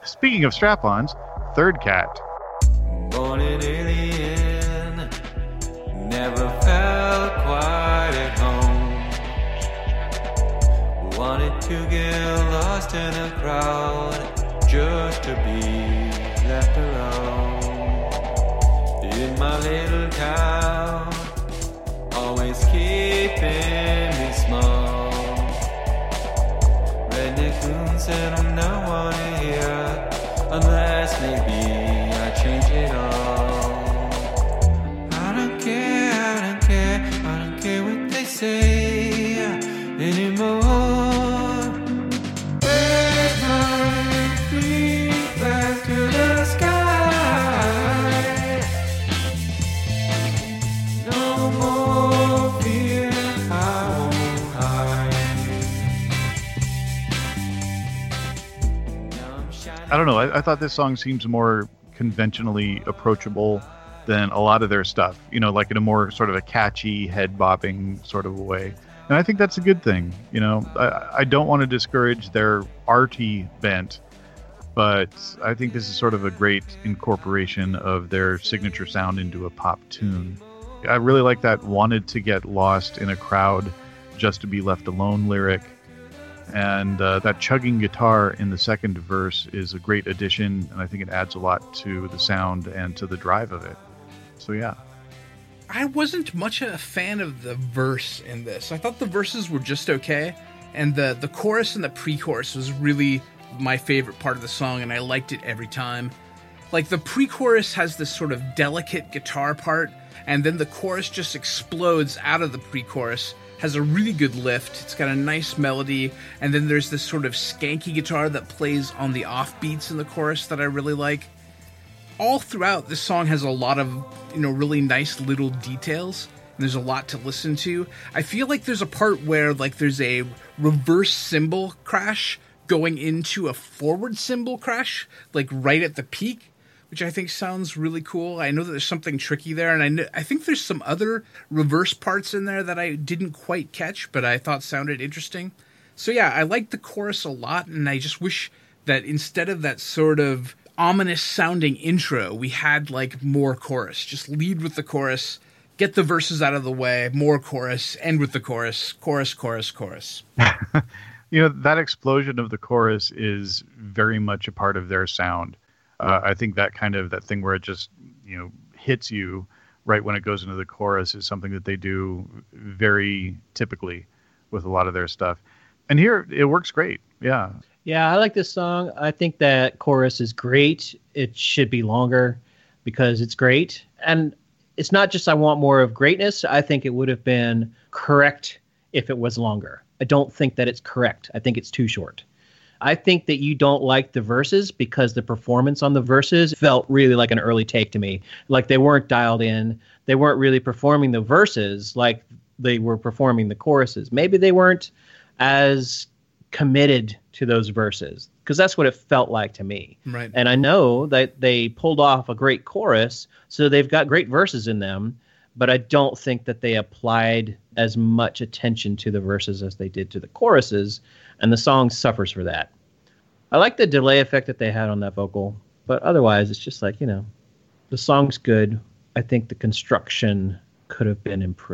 Speaking of strap-ons, Third Cat. Born an alien, never felt quite at home. Wanted to get lost in a crowd, just to be left alone. In my little town, always keeping me small. Redneck goons said I'm not wanted here, unless maybe I change it all. I don't care, I don't care, I don't care what they say anymore. Where's my free back to the sky? No more fear, I won't hide. I don't know. I thought this song seems more conventionally approachable than a lot of their stuff, like in a more sort of a catchy, head-bobbing sort of way. And I think that's a good thing. I don't want to discourage their arty bent, but I think this is sort of a great incorporation of their signature sound into a pop tune. I really like that "wanted to get lost in a crowd just to be left alone" lyric. And that chugging guitar in the second verse is a great addition, and I think it adds a lot to the sound and to the drive of it. So, yeah. I wasn't much a fan of the verse in this. I thought the verses were just okay, and the chorus and the pre-chorus was really my favorite part of the song, and I liked it every time. Like, the pre-chorus has this sort of delicate guitar part, and then the chorus just explodes out of the pre-chorus, has a really good lift, it's got a nice melody, and then there's this sort of skanky guitar that plays on the offbeats in the chorus that I really like. All throughout, this song has a lot of, really nice little details, and there's a lot to listen to. I feel like there's a part where, there's a reverse cymbal crash going into a forward cymbal crash, right at the peak, which I think sounds really cool. I know that there's something tricky there, and I think there's some other reverse parts in there that I didn't quite catch, but I thought sounded interesting. So yeah, I like the chorus a lot, and I just wish that instead of that sort of ominous-sounding intro, we had, more chorus. Just lead with the chorus, get the verses out of the way, more chorus, end with the chorus, chorus, chorus, chorus. That explosion of the chorus is very much a part of their sound. I think that thing where it just, hits you right when it goes into the chorus is something that they do very typically with a lot of their stuff. And here it works great. Yeah. Yeah, I like this song. I think that chorus is great. It should be longer because it's great. And it's not just I want more of greatness. I think it would have been correct if it was longer. I don't think that it's correct. I think it's too short. I think that you don't like the verses because the performance on the verses felt really like an early take to me. Like they weren't dialed in. They weren't really performing the verses like they were performing the choruses. Maybe they weren't as committed to those verses because that's what it felt like to me. Right. And I know that they pulled off a great chorus, so they've got great verses in them, but I don't think that they applied as much attention to the verses as they did to the choruses, and the song suffers for that. I like the delay effect that they had on that vocal, but otherwise it's just the song's good. I think the construction could have been improved.